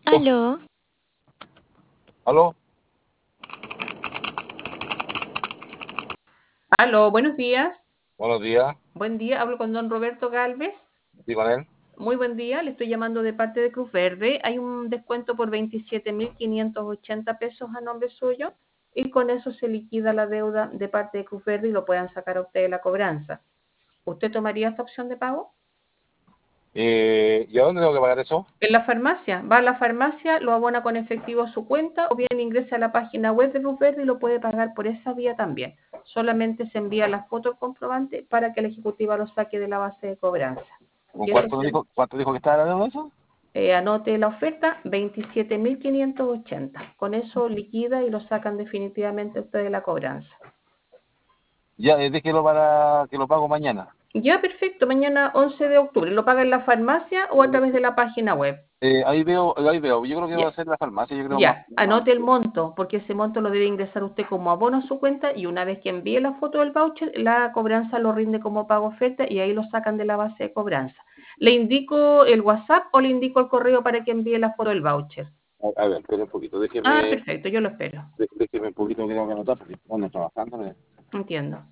Oh, Aló, ¿aló? Aló, buenos días. Buenos días. Buen día, hablo con don Roberto Galvez. ¿Sí con él? Muy buen día, le estoy llamando de parte de Cruz Verde. Hay un descuento por 27.580 pesos a nombre suyo y con eso se liquida la deuda de parte de Cruz Verde y lo puedan sacar a usted de la cobranza. ¿Usted tomaría esta opción de pago? ¿Y a dónde tengo que pagar eso? En la farmacia, va a la farmacia, lo abona con efectivo a su cuenta o bien ingresa a la página web de Cruz Verde y lo puede pagar por esa vía también. Solamente se envía la foto del comprobante para que la ejecutiva lo saque de la base de cobranza. ¿Con Y eso cuánto dijo que estaba la deuda eso? anote la oferta, 27.580. Con eso liquida y lo sacan definitivamente usted de la cobranza. Ya, déjelo para que lo pago mañana. Ya, perfecto, mañana 11 de octubre. ¿Lo paga en la farmacia o a través de la página web? Ahí veo, ahí veo. Yo creo que va Ya. a ser la farmacia, yo creo más. Ya, anote el monto, porque ese monto lo debe ingresar usted como abono a su cuenta y una vez que envíe la foto del voucher, la cobranza lo rinde como pago oferta y ahí lo sacan de la base de cobranza. ¿Le indico el WhatsApp o le indico el correo para que envíe la foto del voucher? A ver, espere un poquito, Ah, perfecto, yo lo espero. déjeme un poquito que tengo que anotar porque ando trabajando. Entiendo.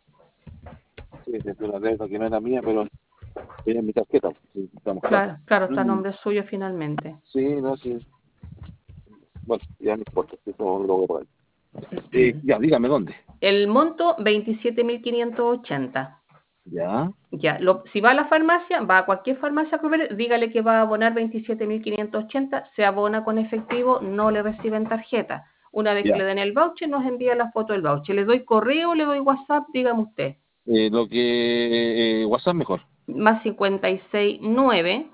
Sí, es una deuda que no era mía, pero tiene mi tarjeta. Sí, estamos claros. Claro, claro, está a Mm, nombre suyo finalmente. sí, no, sí. Bueno, ya no importa, eso lo voy a pagar. Ya, dígame dónde. El monto, 27.580. Ya, Ya, si va a la farmacia, va a cualquier farmacia, dígale que va a abonar 27.580, se abona con efectivo, no le reciben tarjeta. Una vez que ya. le den el voucher, nos envía la foto del voucher. ¿Le doy correo, le doy WhatsApp? Dígame usted. Lo que WhatsApp mejor. Más 569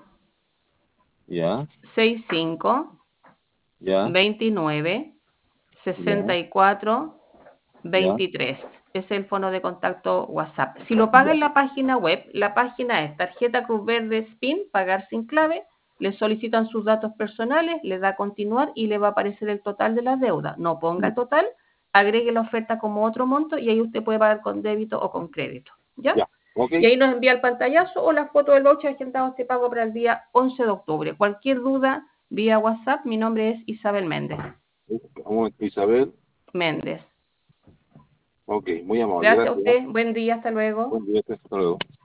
Ya, 65 ya, 29 ya, 64 ya, 23. Es el fono de contacto WhatsApp. Si lo paga ya. en la página web, la página es tarjeta Cruz Verde SPIN, pagar sin clave, le solicitan sus datos personales, le da a continuar y le va a aparecer el total de la deuda. No ponga el total, agregue la oferta como otro monto y ahí usted puede pagar con débito o con crédito. ¿Ya? Ya, ok. Y ahí nos envía el pantallazo o la foto del voucher agendado este pago para el día 11 de octubre. Cualquier duda, vía WhatsApp, mi nombre es Isabel Méndez. Un momento, Isabel. Méndez. Ok, muy amable, Gracias a gracias. usted. Buen día. Hasta luego. Buen día, hasta luego.